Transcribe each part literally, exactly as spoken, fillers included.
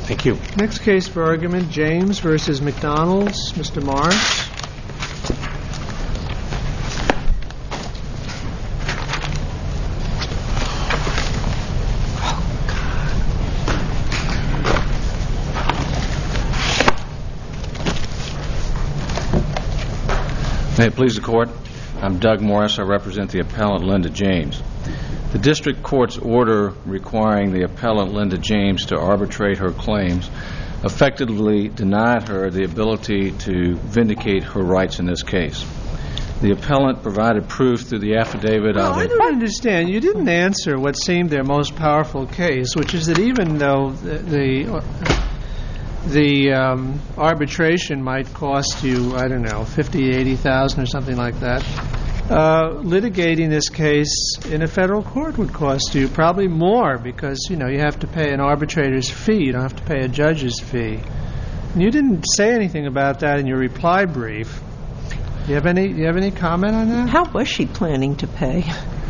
Thank you. Next case for argument, James versus McDonald's. Mister Morris. May it please the Court, I'm Doug Morris. I represent the appellant Linda James. The District Court's order requiring the appellant Linda James to arbitrate her claims effectively denied her the ability to vindicate her rights in this case. The appellant provided proof through the affidavit well, of a... I don't understand. You didn't answer what seemed their most powerful case, which is that even though the... the The um, arbitration might cost you, I don't know, fifty, eighty thousand or something like that. Uh, litigating this case in a federal court would cost you probably more because, you know, you have to pay an arbitrator's fee. You don't have to pay a judge's fee. And you didn't say anything about that in your reply brief. Do you have any, do you have any comment on that? How was she planning to pay?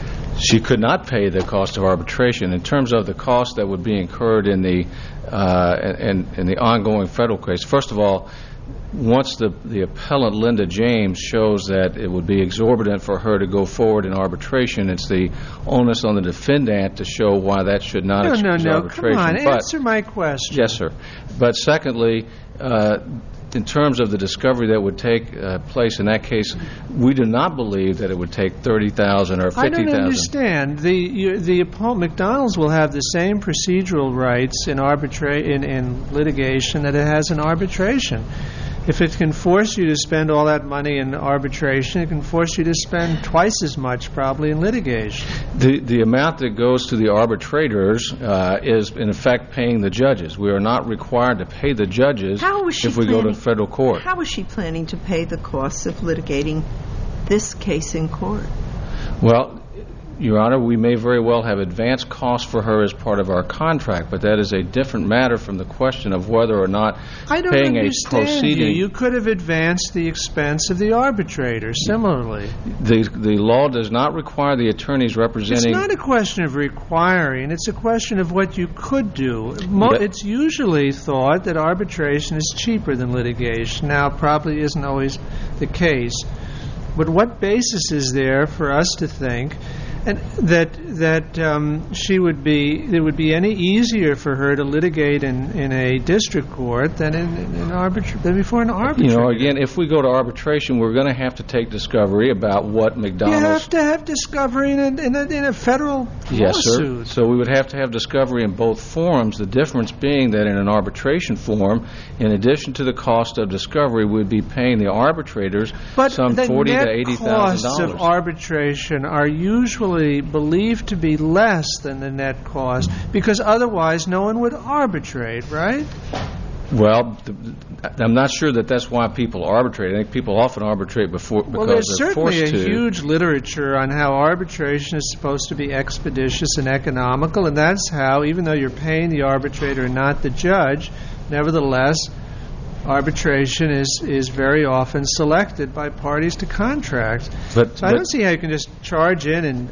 She could not pay the cost of arbitration. In terms of the cost that would be incurred in the uh, in, in the ongoing federal case, first of all, once the, the appellant Linda James shows that it would be exorbitant for her to go forward in arbitration, it's the onus on the defendant to show why that should not no, excuse no, no. arbitration. Come on, but, answer my question. Yes, sir. But secondly, uh, in terms of the discovery that would take uh, place in that case, we do not believe that it would take thirty thousand dollars or fifty thousand dollars. I don't understand. The you, the opponent, McDonald's, will have the same procedural rights in arbitra- in, in litigation that it has in arbitration. If it can force you to spend all that money in arbitration, it can force you to spend twice as much probably in litigation. The the amount that goes to the arbitrators uh, is, in effect, paying the judges. We are not required to pay the judges if we go to federal court. How is she planning to pay the costs of litigating this case in court? Well, Your Honor, we may very well have advanced costs for her as part of our contract, but that is a different matter from the question of whether or not I don't paying a you. proceeding. You could have advanced the expense of the arbitrator similarly. The the law does not require the attorneys representing. It's not a question of requiring. It's a question of what you could do. Mo- it's usually thought that arbitration is cheaper than litigation. Now, it probably isn't always the case. But what basis is there for us to think and that that um, she would be it would be any easier for her to litigate in, in a district court than in, in, in arbitra- than before an arbitrator? You know, again, if we go to arbitration, we're going to have to take discovery about what McDonald's. You have to have discovery in a, in a, in a federal yes, lawsuit. Sir. So we would have to have discovery in both forums. The difference being that in an arbitration forum, in addition to the cost of discovery, we'd be paying the arbitrators but some forty to eighty thousand dollars. The net costs of arbitration are usually believed to be less than the net cost because otherwise no one would arbitrate, right? Well, I'm not sure that that's why people arbitrate. I think people often arbitrate before because well, there's they're forced certainly a to. huge literature on how arbitration is supposed to be expeditious and economical, and that's how, even though you're paying the arbitrator and not the judge, nevertheless, arbitration is, is very often selected by parties to contracts. But, so I don't see how you can just charge in and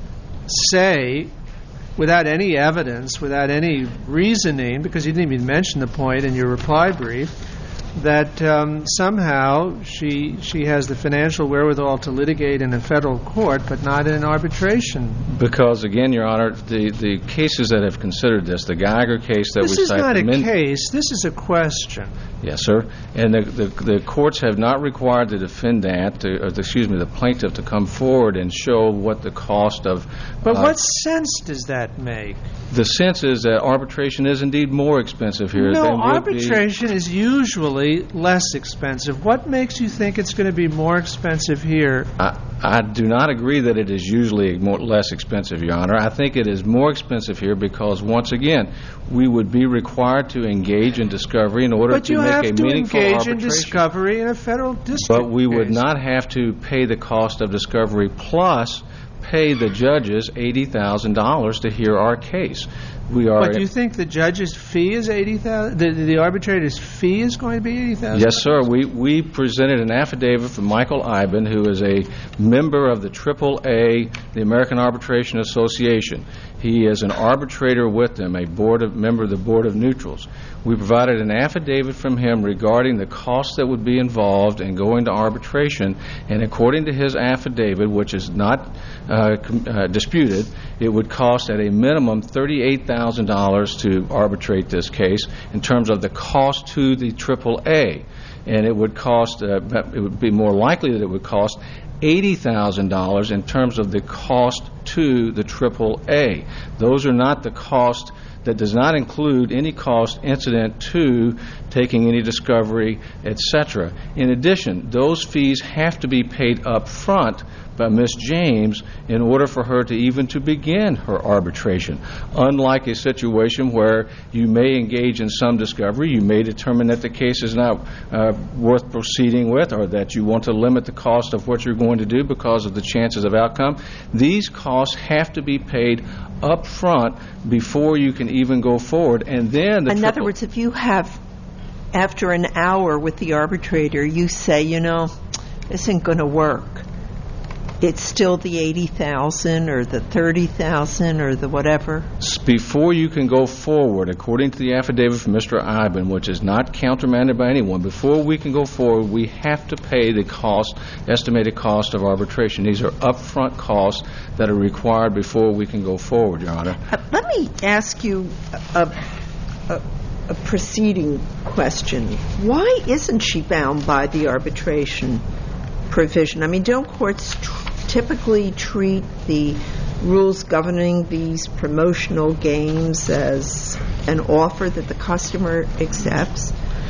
say, without any evidence, without any reasoning, because you didn't even mention the point in your reply brief, that um, somehow she she has the financial wherewithal to litigate in a federal court, but not in an arbitration. Because, again, Your Honor, the, the cases that have considered this, the Geiger case that this we is cite... This is not a min- case. This is a question. Yes, sir. And the, the, the courts have not required the defendant, to, or the, excuse me, the plaintiff to come forward and show what the cost of... But uh, what sense does that make? The sense is that arbitration is indeed more expensive here no, than would arbitration be. is usually less expensive. What makes you think it's going to be more expensive here? I, I do not agree that it is usually more, less expensive, Your Honor. I think it is more expensive here because, once again, we would be required to engage in discovery in order but to make a meaningful arbitration. But you have to engage in discovery in a federal district But we case. would not have to pay the cost of discovery plus pay the judges eighty thousand dollars to hear our case. we are... What, do you think the judge's fee is eighty thousand dollars? The, the arbitrator's fee is going to be eighty thousand dollars? Yes, sir. We, we presented an affidavit from Michael Iben, who is a member of the triple A, the American Arbitration Association. He is an arbitrator with them, a board of, member of the Board of Neutrals. We provided an affidavit from him regarding the costs that would be involved in going to arbitration, and according to his affidavit, which is not uh, uh, disputed, it would cost at a minimum thirty-eight thousand dollars to arbitrate this case in terms of the cost to the triple A. And it would cost, uh, it would be more likely that it would cost eighty thousand dollars in terms of the cost to the triple A. Those are not the cost, that does not include any cost incident to taking any discovery, et cetera. In addition, those fees have to be paid up front by Miz James in order for her to even to begin her arbitration. Unlike a situation where you may engage in some discovery, you may determine that the case is not uh, worth proceeding with, or that you want to limit the cost of what you're going to do because of the chances of outcome. These costs have to be paid up front before you can even go forward. And then the In other words, if you have, after an hour with the arbitrator, you say, you know, this ain't going to work, it's still the eighty thousand or the thirty thousand or the whatever? Before you can go forward, according to the affidavit from Mister Iben, which is not countermanded by anyone, before we can go forward, we have to pay the cost, estimated cost of arbitration. These are upfront costs that are required before we can go forward, Your Honor. Uh, let me ask you a, a, a preceding question. Why isn't she bound by the arbitration provision? I mean, don't courts tr- typically treat the rules governing these promotional games as an offer that the customer accepts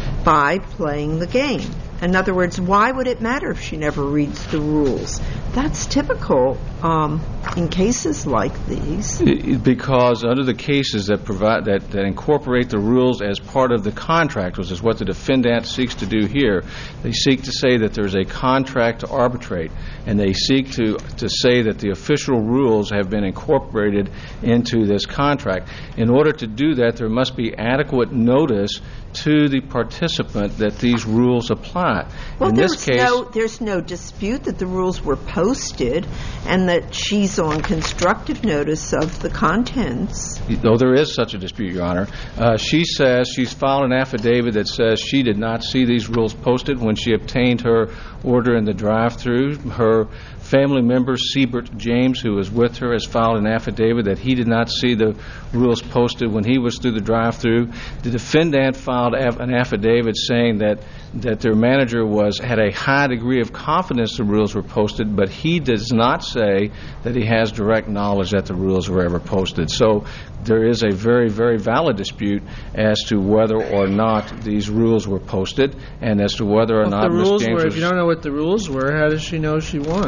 by playing the game? In other words, why would it matter if she never reads the rules? That's typical um, in cases like these. Because under the cases that provide that, that incorporate the rules as part of the contract, which is what the defendant seeks to do here, they seek to say that there's a contract to arbitrate, and they seek to, to say that the official rules have been incorporated into this contract. In order to do that, there must be adequate notice to the participant that these rules apply. Well, in there's this case, no there's no dispute that the rules were posted and that she's on constructive notice of the contents. Though there is such a dispute, Your Honor, uh, she says she's filed an affidavit that says she did not see these rules posted when she obtained her order in the drive-thru. Her family member, Siebert James, who was with her, has filed an affidavit that he did not see the rules posted when he was through the drive-thru. The defendant filed an affidavit saying that that their manager was had a high degree of confidence the rules were posted, but he does not say that he has direct knowledge that the rules were ever posted. So there is a very, very valid dispute as to whether or not these rules were posted, and as to whether or well, not the Miz rules James were, was... If you don't know what the rules were, how does she know she won?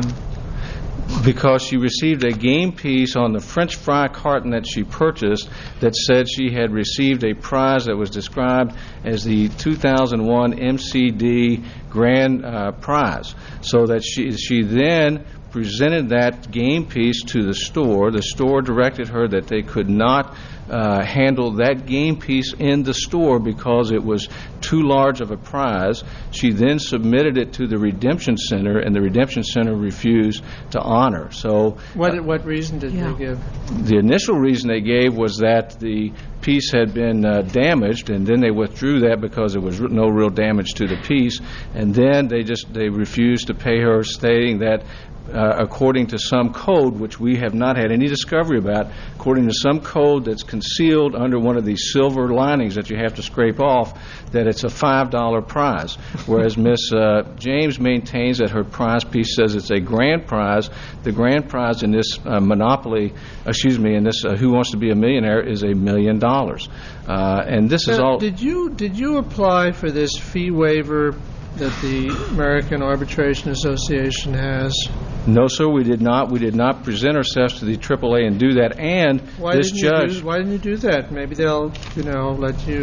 Because she received a game piece on the French fry carton that she purchased that said she had received a prize that was described as the two thousand one M C D Grand uh, Prize. So that she she then presented that game piece to the store. The store directed her that they could not uh, handle that game piece in the store because it was too large of a prize. She then submitted it to the Redemption Center, and the Redemption Center refused to honor. So, what what reason did yeah. they give? The initial reason they gave was that the piece had been uh, damaged, and then they withdrew that because there was no real damage to the piece, and then they just they refused to pay her, stating that Uh, according to some code, which we have not had any discovery about, according to some code that's concealed under one of these silver linings that you have to scrape off, that it's a five dollar prize. Whereas Miss uh, James maintains that her prize piece says it's a grand prize. The grand prize in this uh, monopoly, excuse me, in this uh, Who Wants to Be a Millionaire is a million dollars. Uh, and this now, is all... Did you, did you apply for this fee waiver that the American Arbitration Association has? No, sir, we did not. We did not present ourselves to the triple A and do that. And why this didn't judge... You do, why didn't you do that? Maybe they'll, you know, let you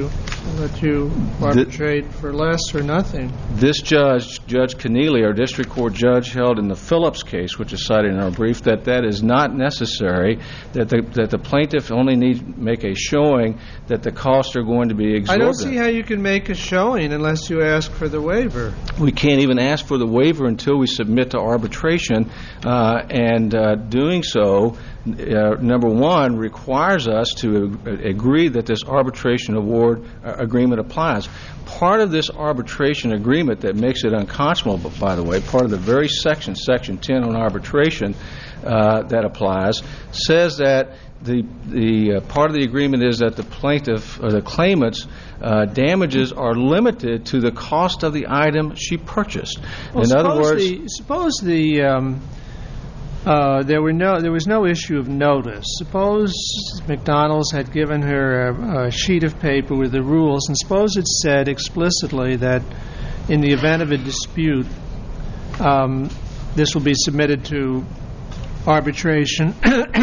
let you arbitrate for less or nothing. This judge, Judge Keneally, our district court judge, held in the Phillips case, which is cited in our brief, that that is not necessary, that the, that the plaintiff only needs to make a showing that the costs are going to be exorbitant. I don't see how you can make a showing unless you ask for the waiver. We can't even ask for the waiver until we submit to arbitration, uh, and uh, doing so, uh, number one, requires us to agree that this arbitration award uh, agreement applies. Part of this arbitration agreement that makes it unconscionable, by the way, part of the very section, Section ten on arbitration uh, that applies, says that the the uh, part of the agreement is that the plaintiff or the claimant's uh, damages are limited to the cost of the item she purchased. Well, in other words, the, suppose the um, uh, there were no there was no issue of notice. Suppose McDonald's had given her a, a sheet of paper with the rules, and suppose it said explicitly that in the event of a dispute, um, this will be submitted to arbitration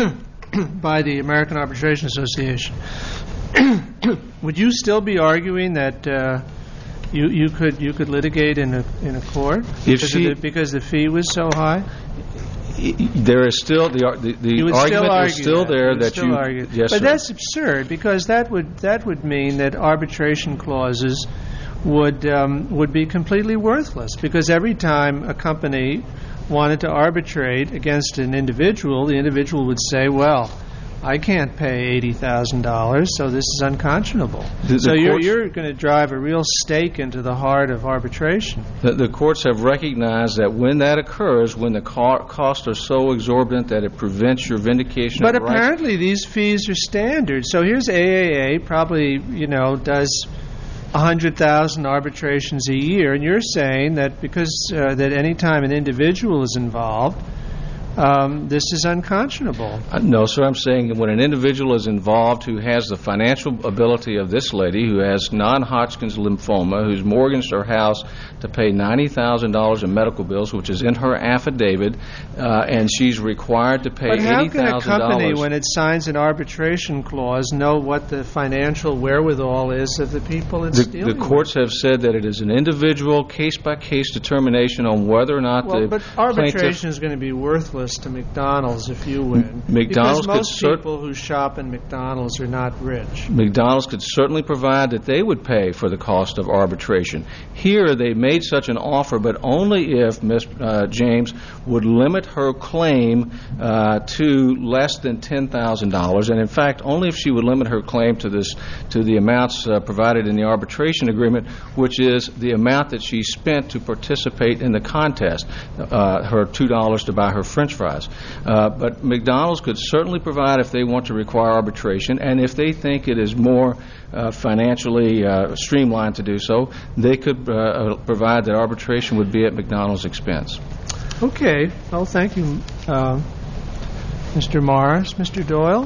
by the American Arbitration Association. Would you still be arguing that uh, you you could you could litigate in a in a court If because, she, of the, because the fee was so high? There is still the the, the you would argument still is still that. there you that still you argue. yes, but sir. that's absurd because that would that would mean that arbitration clauses would um, would be completely worthless because every time a company wanted to arbitrate against an individual, the individual would say, well, I can't pay eighty thousand dollars, so this is unconscionable. The, the so you're, courts, you're going to drive a real stake into the heart of arbitration. The, the courts have recognized that when that occurs, when the co- costs are so exorbitant that it prevents your vindication but of rights. But apparently these fees are standard. So here's A A A, probably, you know, does one hundred thousand arbitrations a year, and you're saying that because uh, that any time an individual is involved, Um, this is unconscionable. Uh, no, sir. I'm saying when an individual is involved who has the financial ability of this lady, who has non-Hodgkin's lymphoma, who's mortgaged her house to pay ninety thousand dollars in medical bills, which is in her affidavit, uh, and she's required to pay eighty thousand dollars. But how eighty thousand dollars. can a company, when it signs an arbitration clause, know what the financial wherewithal is of the people it's the, dealing the courts with? have said that it is an individual, case-by-case determination on whether or not well, the but arbitration plaintiff is going to be worthless to McDonald's if you win. McDonald's because most could people who shop in McDonald's are not rich. McDonald's could certainly provide that they would pay for the cost of arbitration. Here, they made such an offer, but only if Miz Uh, James would limit her claim uh, to less than ten thousand dollars, and in fact, only if she would limit her claim to this to the amounts uh, provided in the arbitration agreement, which is the amount that she spent to participate in the contest, uh, her two dollars to buy her French fries. Uh, but McDonald's could certainly provide if they want to require arbitration, and if they think it is more uh, financially uh, streamlined to do so, they could uh, provide that arbitration would be at McDonald's expense. Okay. Well, thank you, uh, Mister Morris. Mister Doyle?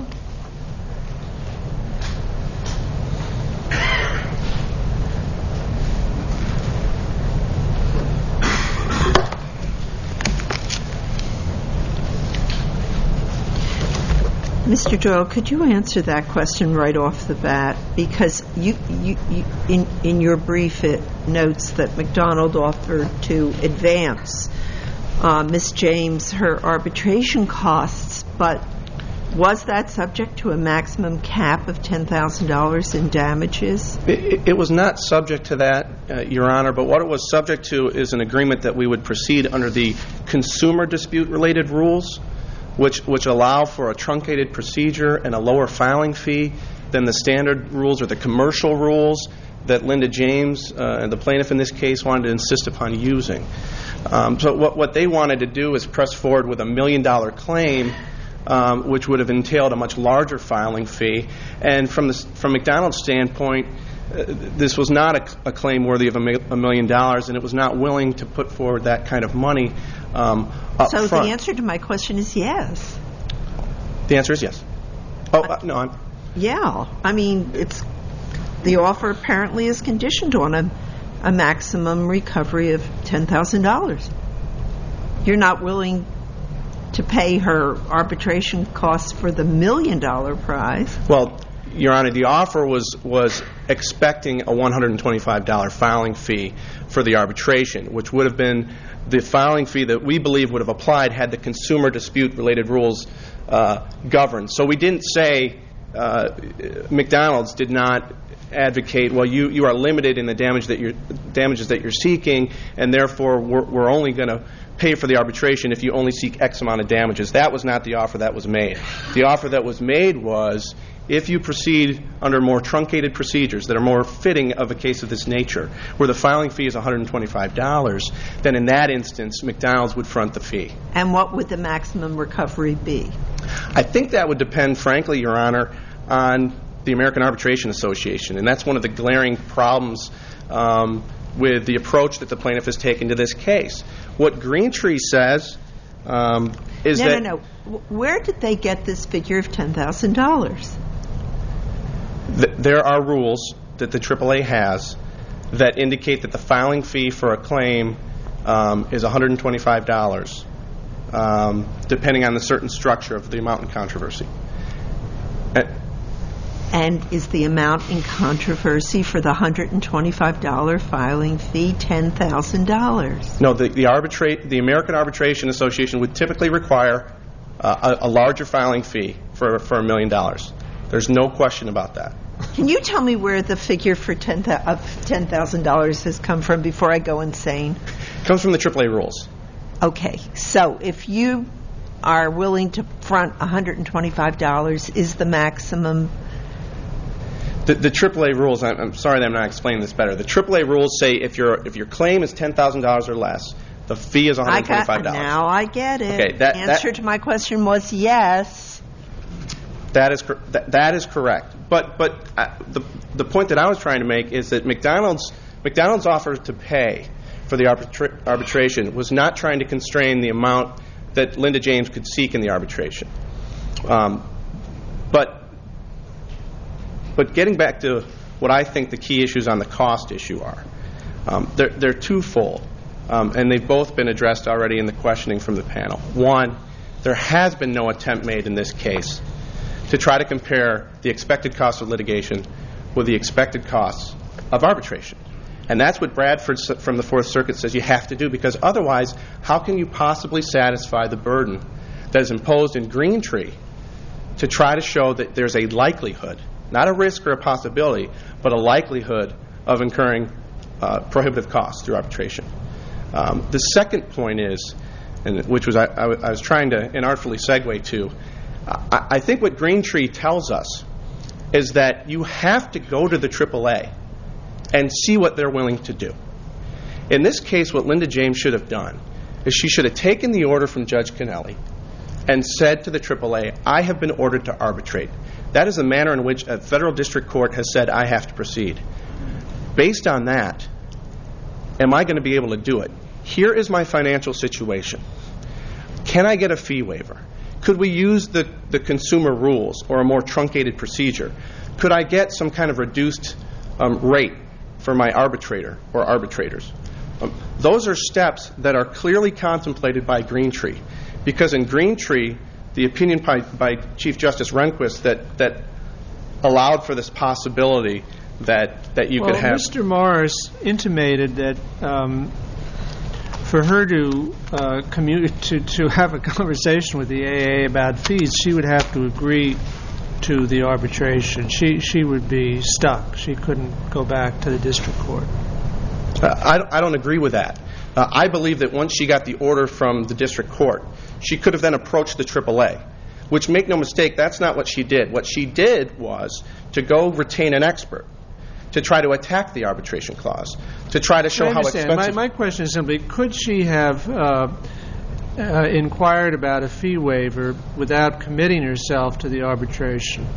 Mister Doyle, could you answer that question right off the bat? Because you, you, you, in, in your brief, it notes that McDonald offered to advance uh, Miss James her arbitration costs, but was that subject to a maximum cap of ten thousand dollars in damages? It, it was not subject to that, uh, Your Honor, but what it was subject to is an agreement that we would proceed under the consumer dispute-related rules, which which allow for a truncated procedure and a lower filing fee than the standard rules or the commercial rules that Linda James, uh, the plaintiff in this case, wanted to insist upon using. Um, so what, what they wanted to do is press forward with a million-dollar claim, um, which would have entailed a much larger filing fee. And from, the, from McDonald's standpoint, uh, this was not a, a claim worthy of a, mi- a million dollars, and it was not willing to put forward that kind of money um, up So front. the answer to my question is yes. The answer is yes. Oh, uh, no, I'm... Yeah. I mean, it's the offer apparently is conditioned on a, a maximum recovery of ten thousand dollars. You're not willing to pay her arbitration costs for the million-dollar prize. Well, Your Honor, the offer was was expecting a one hundred twenty-five dollars filing fee for the arbitration, which would have been the filing fee that we believe would have applied had the consumer dispute-related rules uh, governed. So we didn't say, uh, McDonald's did not advocate, well, you, you are limited in the damage that you're, damages that you're seeking, and therefore we're, we're only going to pay for the arbitration if you only seek X amount of damages. That was not the offer that was made. The offer that was made was, if you proceed under more truncated procedures that are more fitting of a case of this nature, where the filing fee is one hundred twenty-five dollars, then in that instance, McDonald's would front the fee. And what would the maximum recovery be? I think that would depend, frankly, Your Honor, on the American Arbitration Association. And that's one of the glaring problems um, with the approach that the plaintiff has taken to this case. What Greentree says um, is no, that... No, no, no. Where did they get this figure of ten thousand dollars? Th- there are rules that the triple A has that indicate that the filing fee for a claim um, is one hundred twenty-five dollars, um, depending on the certain structure of the amount in controversy. Uh, And is the amount in controversy for the one hundred twenty-five dollars filing fee ten thousand dollars? No, the, the, arbitrate, the American Arbitration Association would typically require uh, a, a larger filing fee for, for a million dollars. There's no question about that. Can you tell me where the figure for ten thousand dollars has come from before I go insane? It comes from the triple A rules. Okay, so if you are willing to front one hundred twenty-five dollars, is the maximum... The, the triple A rules, I'm, I'm sorry that I'm not explaining this better. The triple A rules say if your if your claim is ten thousand dollars or less, the fee is one hundred twenty-five dollars. I got, now I get it. Okay, that, the answer that, to my question was yes. That is that, that is correct. But but uh, the the point that I was trying to make is that McDonald's McDonald's offer to pay for the arbitra- arbitration was not trying to constrain the amount that Linda James could seek in the arbitration. Um, but but getting back to what I think the key issues on the cost issue are, um, they're, they're twofold, um, and they've both been addressed already in the questioning from the panel. One, there has been no attempt made in this case to try to compare the expected cost of litigation with the expected costs of arbitration. And that's what Bradford from the Fourth Circuit says you have to do, because otherwise, how can you possibly satisfy the burden that is imposed in Greentree to try to show that there's a likelihood, not a risk or a possibility, but a likelihood of incurring uh, prohibitive costs through arbitration? Um, the second point is, and which was I, I, I was trying to inartfully segue to, I, I think what Greentree tells us is that you have to go to the triple A and see what they're willing to do. In this case, what Linda James should have done is she should have taken the order from Judge Cannelli and said to the triple A, I have been ordered to arbitrate. That is the manner in which a federal district court has said I have to proceed. Based on that, am I going to be able to do it? Here is my financial situation. Can I get a fee waiver? Could we use the, the consumer rules or a more truncated procedure? Could I get some kind of reduced um, rate for my arbitrator or arbitrators? Um, those are steps that are clearly contemplated by Greentree, because in Greentree, the opinion by, by Chief Justice Rehnquist that, that allowed for this possibility that, that you well, could have... Mister Morris intimated that um, for her to, uh, commu- to to have a conversation with the A A about fees, she would have to agree to the arbitration. She she would be stuck. She couldn't go back to the district court. Uh, I, I don't agree with that. Uh, I believe that once she got the order from the district court, she could have then approached the triple A, which, make no mistake, that's not what she did. What she did was to go retain an expert to try to attack the arbitration clause, to try to show I how understand. expensive... My, my question is simply, could she have uh, uh, inquired about a fee waiver without committing herself to the arbitration?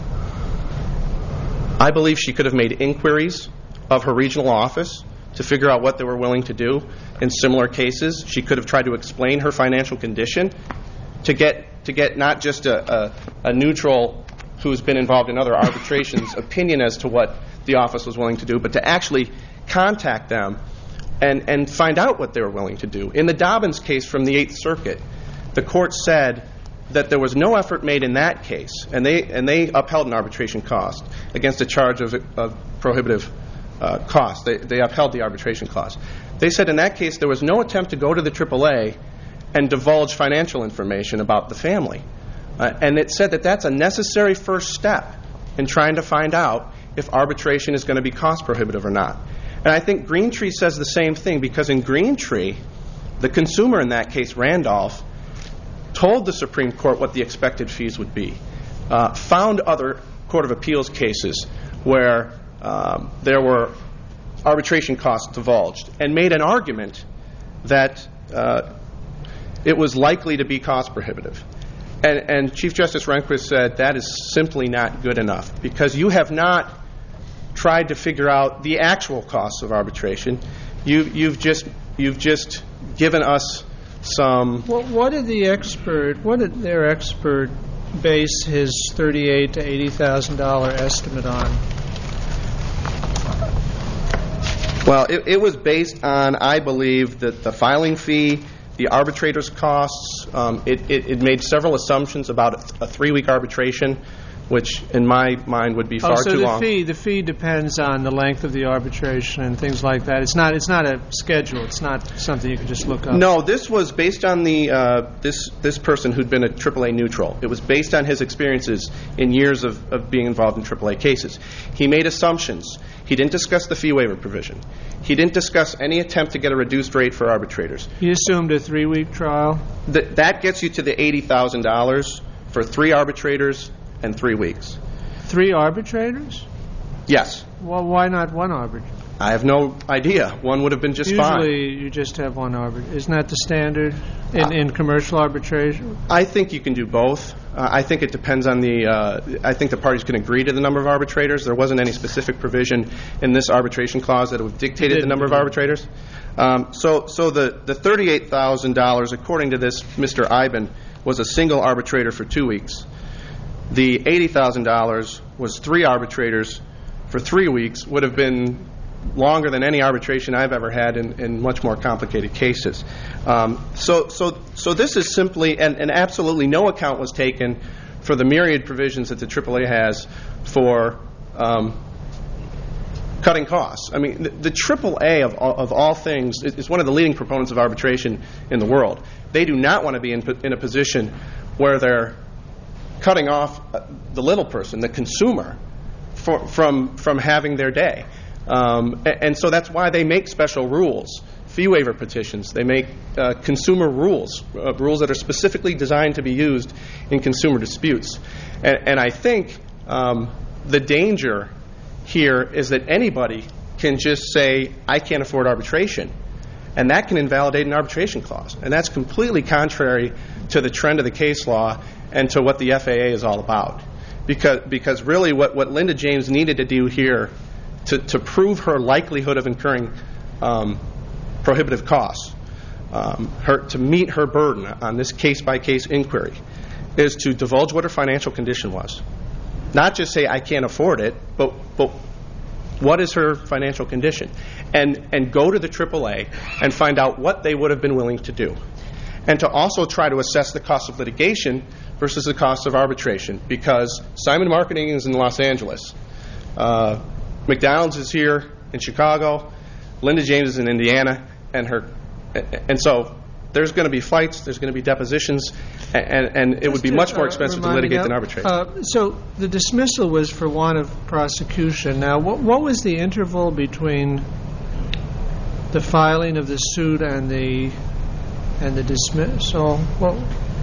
I believe she could have made inquiries of her regional office to figure out what they were willing to do in similar cases. She could have tried to explain her financial condition to get to get not just a, a, a neutral who's been involved in other arbitrations opinion as to what the office was willing to do, but to actually contact them and, and find out what they were willing to do. In the Dobbins case from the Eighth Circuit, the court said that there was no effort made in that case, and they and they upheld an arbitration cost against a charge of, of prohibitive uh, cost. They, they upheld the arbitration clause. They said in that case there was no attempt to go to the triple A and divulge financial information about the family. Uh, and it said that that's a necessary first step in trying to find out if arbitration is going to be cost prohibitive or not. And I think Greentree says the same thing, because in Greentree, the consumer in that case, Randolph, told the Supreme Court what the expected fees would be, uh, found other Court of Appeals cases where um, there were arbitration costs divulged, and made an argument that uh, it was likely to be cost prohibitive. And, and Chief Justice Rehnquist said that is simply not good enough, because you have not tried to figure out the actual costs of arbitration. You, you've just you've just given us some. What, what did the expert? What did their expert base his thirty-eight to eighty thousand dollar estimate on? Well, it, it was based on, I believe, that the filing fee, the arbitrator's costs. Um, it, it, it made several assumptions about a, a three-week arbitration, which, in my mind, would be far oh, so too the long. Fee, the fee depends on the length of the arbitration and things like that. It's not. It's not a schedule. It's not something you can just look up. No, this was based on the uh, this this person who'd been a triple A neutral. It was based on his experiences in years of, of being involved in triple A cases. He made assumptions. He didn't discuss the fee waiver provision. He didn't discuss any attempt to get a reduced rate for arbitrators. He assumed a three-week trial. Th- that gets you to the eighty thousand dollars for three arbitrators and three weeks. Three arbitrators? Yes. Well, why not one arbitrator? I have no idea. One would have been just Usually fine. Usually you just have one arbitrator. Isn't that the standard in, uh, in commercial arbitration? I think you can do both. Uh, I think it depends on the, uh, I think the parties can agree to the number of arbitrators. There wasn't any specific provision in this arbitration clause that would have dictated the number of arbitrators. Um, so so the, the thirty-eight thousand dollars, according to this Mister Iben, was a single arbitrator for two weeks. The eighty thousand dollars was three arbitrators for three weeks, would have been longer than any arbitration I've ever had in, in much more complicated cases. Um, so, so, so this is simply, and, and absolutely no account was taken for the myriad provisions that the triple A has for um, cutting costs. I mean, the, the triple A of all, of all things is, is one of the leading proponents of arbitration in the world. They do not want to be in, in a position where they're cutting off the little person, the consumer, for, from from having their day. Um, and, and so that's why they make special rules, fee waiver petitions. They make uh, consumer rules, uh, rules that are specifically designed to be used in consumer disputes. And, and I think um, the danger here is that anybody can just say, I can't afford arbitration. And that can invalidate an arbitration clause. And that's completely contrary to the trend of the case law and to what the F A A is all about. Because, because really what, what Linda James needed to do here to, to prove her likelihood of incurring um, prohibitive costs, um, her, to meet her burden on this case-by-case inquiry, is to divulge what her financial condition was. Not just say, I can't afford it, but, but what is her financial condition? And, and go to the triple A and find out what they would have been willing to do. And to also try to assess the cost of litigation versus the cost of arbitration, because Simon Marketing is in Los Angeles. Uh, McDonald's is here in Chicago. Linda James is in Indiana. And her, and so there's going to be fights, there's going to be depositions, and, and it would be to, much more uh, expensive to remind me litigate now, than arbitrate. Uh, so the dismissal was for want of prosecution. Now, what, what was the interval between the filing of the suit and the and the dismissal? Well,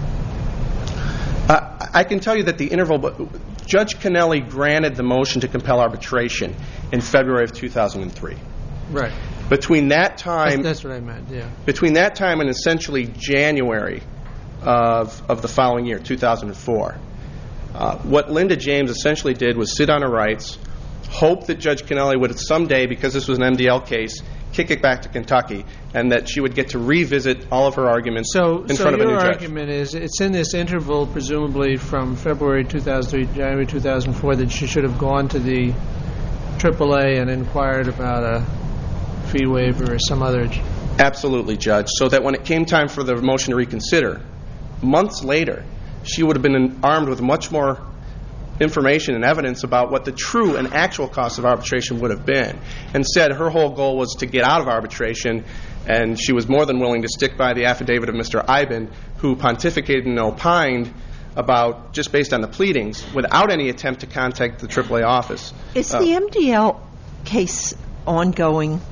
uh, I can tell you that the interval, but Judge Kennelly granted the motion to compel arbitration in February of two thousand three. Right. Between that time, that's, that's what I meant. Yeah. Between that time and essentially January of of the following year, two thousand four, uh, what Linda James essentially did was sit on her rights, hope that Judge Kennelly would someday, because this was an M D L case, kick it back to Kentucky, and that she would get to revisit all of her arguments so, in so front of a new your judge. argument is it's in this interval, presumably from February two thousand three to January two thousand four, that she should have gone to the triple A and inquired about a fee waiver or some other. Absolutely, Judge. So that when it came time for the motion to reconsider, months later, she would have been armed with much more information and evidence about what the true and actual cost of arbitration would have been. Instead, her whole goal was to get out of arbitration, and she was more than willing to stick by the affidavit of Mister Iben, who pontificated and opined about, just based on the pleadings, without any attempt to contact the triple A office. Is uh, the M D L case ongoing?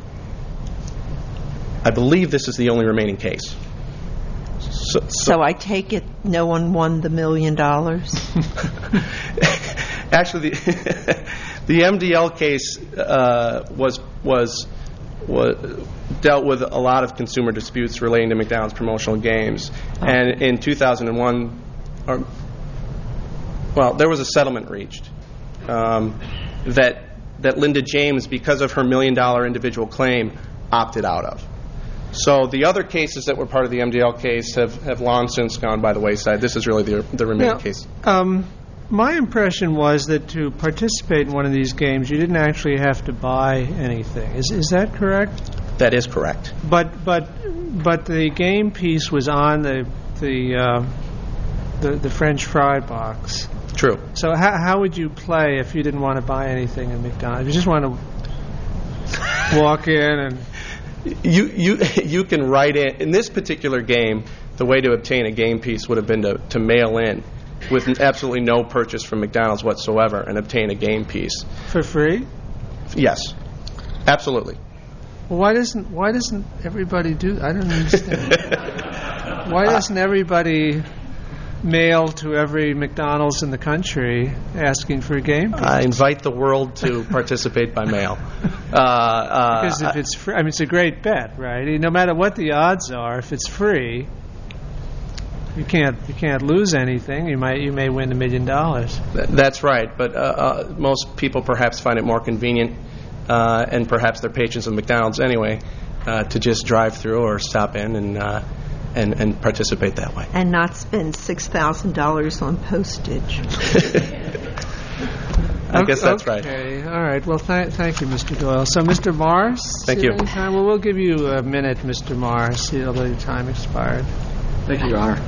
I believe this is the only remaining case. So, so, So I take it no one won the million dollars? actually, the, the M D L case uh, was was was dealt with a lot of consumer disputes relating to McDonald's promotional games, and in two thousand one, or, well, there was a settlement reached um, that that Linda James, because of her million dollar individual claim, opted out of. So the other cases that were part of the M D L case have, have long since gone by the wayside. This is really the, the remaining Now, case. Um, my impression was that to participate in one of these games, you didn't actually have to buy anything. Is is that correct? That is correct. But but but the game piece was on the the uh, the, the French fry box. True. So how how would you play if you didn't want to buy anything in McDonald's? You just want to walk in and. You you you can write in in this particular game. The way to obtain a game piece would have been to, to mail in with absolutely no purchase from McDonald's whatsoever and obtain a game piece For free? Yes, absolutely. Well, why doesn't why doesn't everybody do? I don't understand. Why doesn't everybody mail to every McDonald's in the country asking for a game piece? I invite the world to participate by mail. Uh, uh, because if it's free, I mean, it's a great bet, right? No matter what the odds are, if it's free, you can't you can't lose anything. You might you may win a million dollars. That's right, but uh, uh, most people perhaps find it more convenient, uh, and perhaps they're patrons of McDonald's anyway, uh, to just drive through or stop in and uh, and, and participate that way. And not spend six thousand dollars on postage. I guess that's okay. right. Okay, all right. Well, th- thank you, Mister Doyle. So, Mister Mars? Thank you. Time? Well, we'll give you a minute, Mister Mars, although your time expired. Thank you, Your Honor.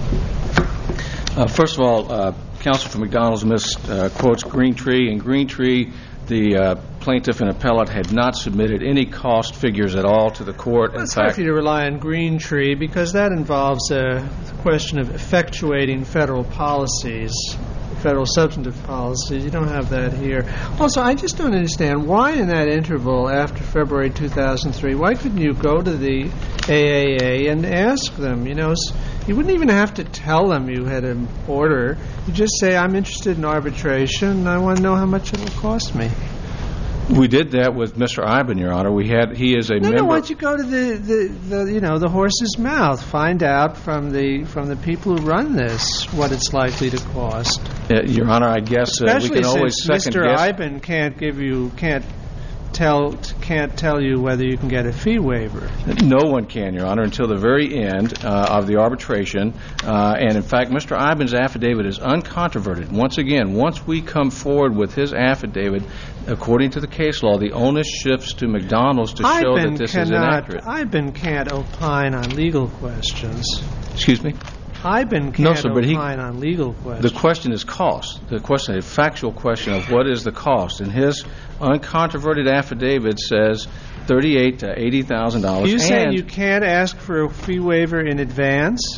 Uh, first of all, uh, counsel for McDonald's misquotes uh, Green Tree. In Green Tree, the uh, plaintiff and appellate had not submitted any cost figures at all to the court. Well, in it's fact, hard for you to rely on Green Tree because that involves a question of effectuating federal policies, federal substantive policies. You don't have that here. Also, I just don't understand why in that interval after February two thousand three, why couldn't you go to the A A A and ask them, you know, you wouldn't even have to tell them you had an order. You just say, I'm interested in arbitration and I want to know how much it will cost me. we did that with Mister Iben, Your Honor. We had he is a no, member. No, why don't you go to the, the, the you know the horse's mouth? Find out from the from the people who run this what it's likely to cost. Uh, Your Honor, I guess uh, we Especially can always since second Mister guess. Iben can't give you can't tell can't tell you whether you can get a fee waiver. No one can, Your Honor, until the very end uh, of the arbitration. Uh, and in fact, Mister Iben's affidavit is uncontroverted. Once again, once we come forward with his affidavit, according to the case law, the onus shifts to McDonald's to show Iben that this cannot, is inaccurate. Iben can't opine on legal questions. Excuse me? Iben can't No, sir, but he- opine on legal questions. The question is cost. The question, a factual question of what is the cost. And his uncontroverted affidavit says thirty-eight to eighty thousand dollars. Are you saying you can't ask for a fee waiver in advance?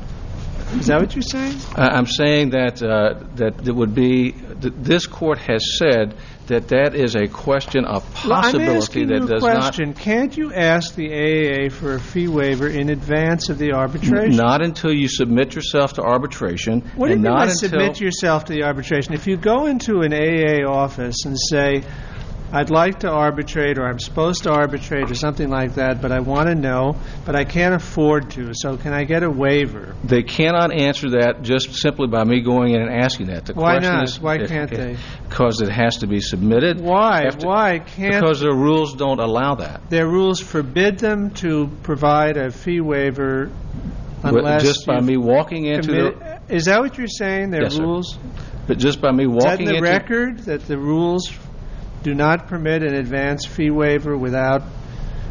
Is that what you're saying? I'm saying that uh, that it would be. Th- this court has said that that is a question of possibility well, I'm asking that you does a question. Can't you ask the A A A for a fee waiver in advance of the arbitration? not. Not until you submit yourself to arbitration. What do you and mean not by until, submit yourself to the arbitration? If you go into an A A A office and say, I'd like to arbitrate, or I'm supposed to arbitrate, or something like that, but I want to know, but I can't afford to, so can I get a waiver? They cannot answer that just simply by me going in and asking that. The Why question not? Is, Why if- can't if- they? Because it has to be submitted. Why? Have to- Why can't Because the rules don't allow that. their rules forbid them to provide a fee waiver unless just by you've me walking into committed- the, Is that what you're saying? Their Yes, sir. rules? but just by me Is that walking in the into record that the rules do not permit an advance fee waiver without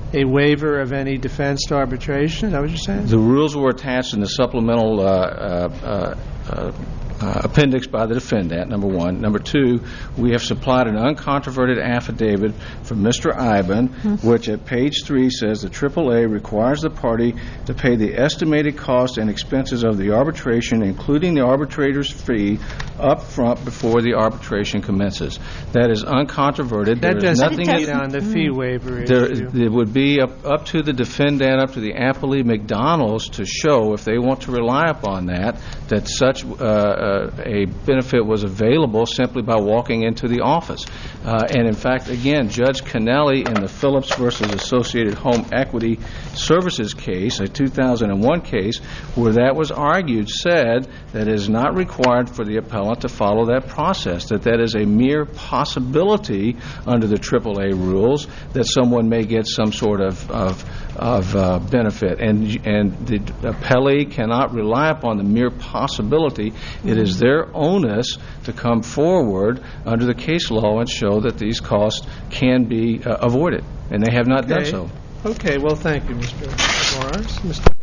a waiver of any defense to arbitration? Is that what you're saying? The rules were attached in the supplemental uh, uh, uh, uh, uh, appendix by the defendant, number one. Number two, we have supplied an uncontroverted affidavit from Mister Iben, mm-hmm. which at page three says the triple A requires the party to pay the estimated costs and expenses of the arbitration, including the arbitrator's fee, up front before the arbitration commences. That is uncontroverted. That there is doesn't nothing get on the fee waiver there, issue. it would be up, up to the defendant, up to the appellee McDonald's to show, if they want to rely upon that, that such uh, uh, a benefit was available simply by walking into the office. Uh, and in fact, again, Judge Cannelli in the Phillips versus Associated Home Equity Services case, a two thousand one case, where that was argued, said that it is not required for the appellant to follow that process, that that is a mere possibility under the triple A rules that someone may get some sort of, of, of uh, benefit. And, and the appellee cannot rely upon the mere possibility. It is their onus to come forward under the case law and show that these costs can be uh, avoided. And they have not okay. done so. Okay. Well, thank you, Mister Morris. Mister